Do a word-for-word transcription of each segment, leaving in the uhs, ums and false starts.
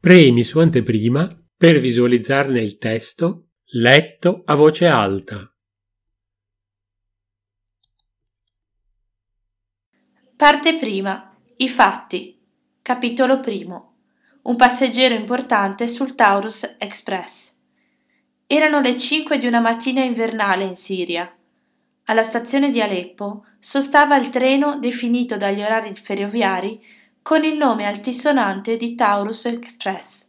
Premi su anteprima per visualizzarne il testo letto a voce alta. Parte prima. I fatti. Capitolo primo. Un passeggero importante sul Taurus Express. Erano le cinque di una mattina invernale in Siria. Alla stazione di Aleppo sostava il treno definito dagli orari ferroviari con il nome altisonante di Taurus Express.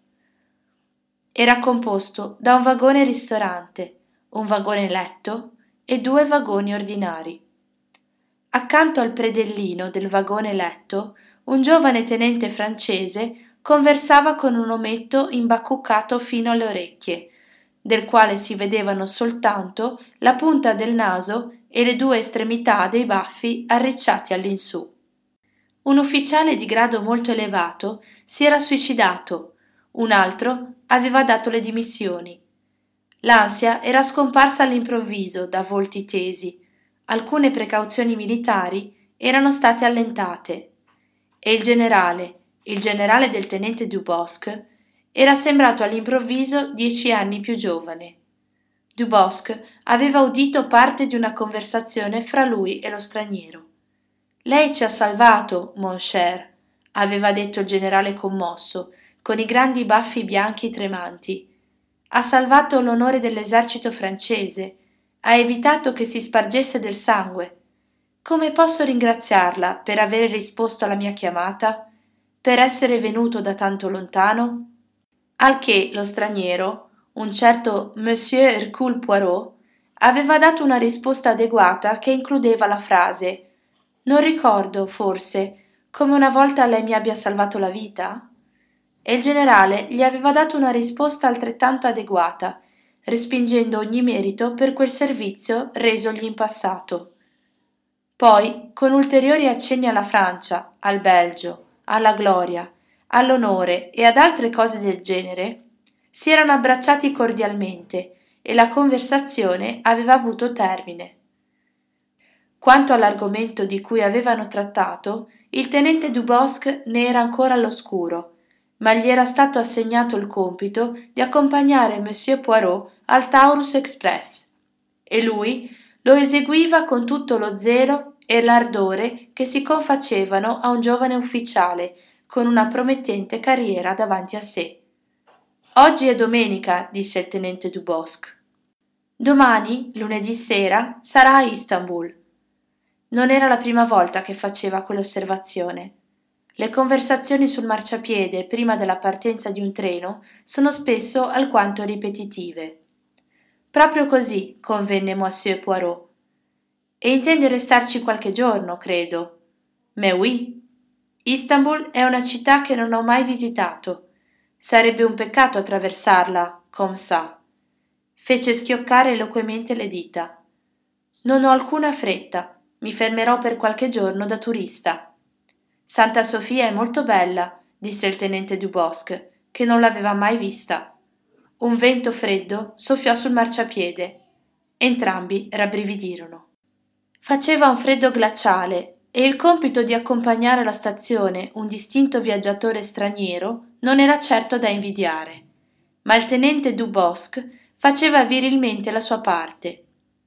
Era composto da un vagone ristorante, un vagone letto e due vagoni ordinari. Accanto al predellino del vagone letto, un giovane tenente francese conversava con un ometto imbacuccato fino alle orecchie, del quale si vedevano soltanto la punta del naso e le due estremità dei baffi arricciati all'insù. Un ufficiale di grado molto elevato si era suicidato, un altro aveva dato le dimissioni. L'ansia era scomparsa all'improvviso da volti tesi, alcune precauzioni militari erano state allentate e il generale, il generale del tenente Dubosc, era sembrato all'improvviso dieci anni più giovane. Dubosc aveva udito parte di una conversazione fra lui e lo straniero. «Lei ci ha salvato, mon cher», aveva detto il generale commosso, con i grandi baffi bianchi tremanti. «Ha salvato l'onore dell'esercito francese, ha evitato che si spargesse del sangue. Come posso ringraziarla per aver risposto alla mia chiamata, per essere venuto da tanto lontano?» Al che lo straniero, un certo Monsieur Hercule Poirot, aveva dato una risposta adeguata che includeva la frase «Non ricordo, forse, come una volta lei mi abbia salvato la vita?» E il generale gli aveva dato una risposta altrettanto adeguata, respingendo ogni merito per quel servizio resogli in passato. Poi, con ulteriori accenni alla Francia, al Belgio, alla gloria, all'onore e ad altre cose del genere, si erano abbracciati cordialmente e la conversazione aveva avuto termine. Quanto all'argomento di cui avevano trattato, il tenente Dubosc ne era ancora all'oscuro, ma gli era stato assegnato il compito di accompagnare Monsieur Poirot al Taurus Express, e lui lo eseguiva con tutto lo zelo e l'ardore che si confacevano a un giovane ufficiale con una promettente carriera davanti a sé. «Oggi è domenica», disse il tenente Dubosc. «Domani, lunedì sera, sarà a Istanbul». Non era la prima volta che faceva quell'osservazione. Le conversazioni sul marciapiede prima della partenza di un treno sono spesso alquanto ripetitive. «Proprio così», convenne Monsieur Poirot. «E intende restarci qualche giorno, credo?» «Mais oui. Istanbul è una città che non ho mai visitato. Sarebbe un peccato attraversarla, comme ça». Fece schioccare eloquemente le dita. «Non ho alcuna fretta. Mi fermerò per qualche giorno da turista». «Santa Sofia è molto bella», disse il tenente Dubosc, che non l'aveva mai vista. Un vento freddo soffiò sul marciapiede. Entrambi rabbrividirono. Faceva un freddo glaciale e il compito di accompagnare alla stazione un distinto viaggiatore straniero non era certo da invidiare. Ma il tenente Dubosc faceva virilmente la sua parte.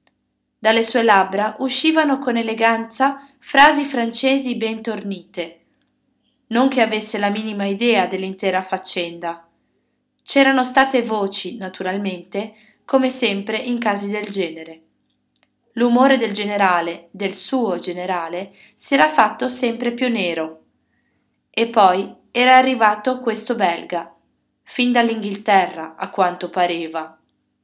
Dalle sue labbra uscivano con eleganza frasi francesi ben tornite. Non che avesse la minima idea dell'intera faccenda. C'erano state voci, naturalmente, come sempre in casi del genere. L'umore del generale, del suo generale, si era fatto sempre più nero. E poi era arrivato questo belga, fin dall'Inghilterra, a quanto pareva.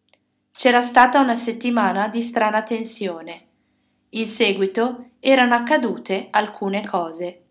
C'era stata una settimana di strana tensione. In seguito erano accadute alcune cose.